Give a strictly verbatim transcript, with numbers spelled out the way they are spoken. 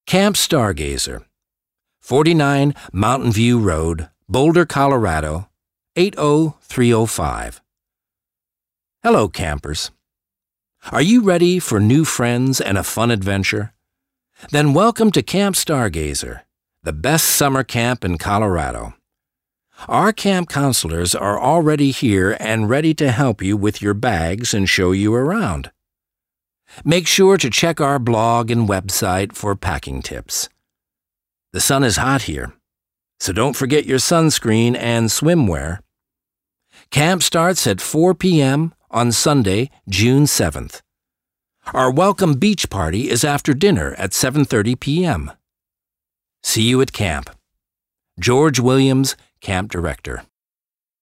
Camp Stargazer, forty-nine Mountain View Road, Boulder, Colorado, eight oh three oh five. Hello, campers. Are you ready for new friends and a fun adventure? Then welcome to Camp Stargazer, the best summer camp in Colorado. Our camp counselors are already here and ready to help you with your bags and show you around. Make sure to check our blog and website for packing tips. The sun is hot here, so don't forget your sunscreen and swimwear. Camp starts at four p.m. on Sunday, June seventh. Our welcome beach party is after dinner at seven thirty p.m. See you at camp. George Williams, Camp Director.